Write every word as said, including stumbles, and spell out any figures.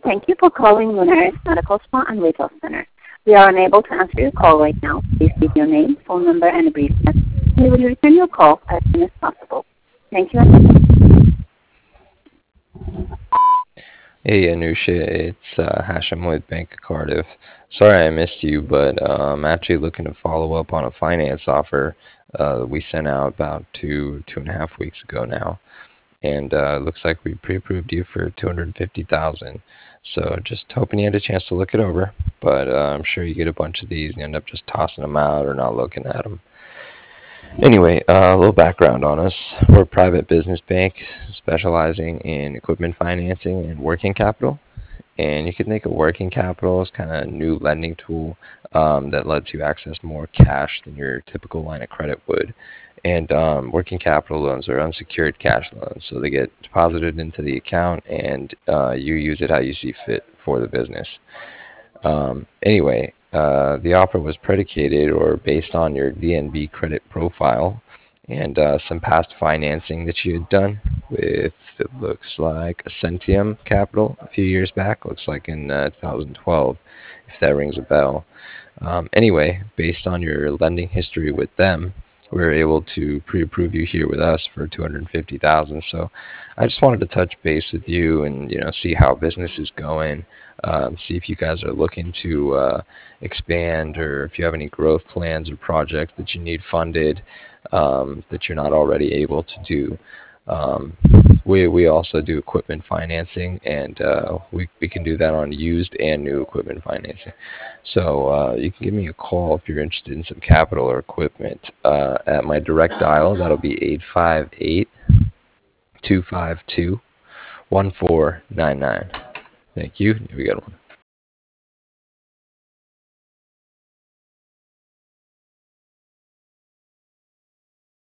Thank you for calling Lunaris Medical Spa and Retail Center. We are unable to answer your call right now. Please leave your name, phone number, and a brief message. We will return your call as soon as possible. Thank you. Hey Anusha, it's uh, Hashem with Bank of Cardiff. Sorry I missed you, but uh, I'm actually looking to follow up on a finance offer uh, we sent out about two two and a half weeks ago now, and uh, it looks like we pre-approved you for two hundred fifty thousand. So just hoping you had a chance to look it over, but uh, I'm sure you get a bunch of these and you end up just tossing them out or not looking at them. Anyway, uh, a little background on us. We're a private business bank specializing in equipment financing and working capital. And you can think of working capital as kind of a new lending tool um, that lets you access more cash than your typical line of credit would. And um, working capital loans are unsecured cash loans, so they get deposited into the account and uh, you use it how you see fit for the business. Um, anyway, uh, the offer was predicated or based on your D N B credit profile and uh, some past financing that you had done with, it looks like, Ascentium Capital a few years back, looks like in uh, two thousand twelve, if that rings a bell. Um, anyway, based on your lending history with them, we were able to pre-approve you here with us for two hundred fifty thousand dollars. So I just wanted to touch base with you and you know see how business is going, um, see if you guys are looking to uh, expand or if you have any growth plans or projects that you need funded um, that you're not already able to do. Um, we we also do equipment financing, and uh, we we can do that on used and new equipment financing. So uh, you can give me a call if you're interested in some capital or equipment uh, at my direct dial. That'll be eight five eight, two five two, one four nine nine. Thank you. Have a good one.